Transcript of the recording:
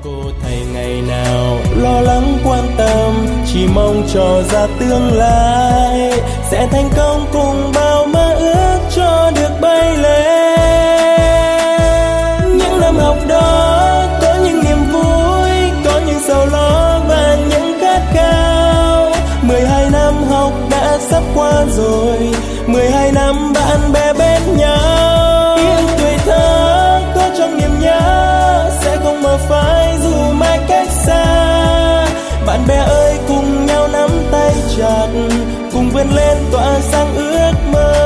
cô thầy ngày nào lo lắng quan tâm, chỉ mong cho ra tương lai sẽ thành công cùng bao mơ ước cho được bay lên. Những năm học đó có những niềm vui, có những sầu lo và những khát khao. 12 năm học đã sắp qua rồi, 12 năm bạn bè bên nhau. Ký ức tuổi thơ có trong niềm nhớ sẽ không mờ phai dù mai cách xa. Bạn bè ơi cùng nhau nắm tay chặt, cùng vươn lên tỏa sáng ước mơ.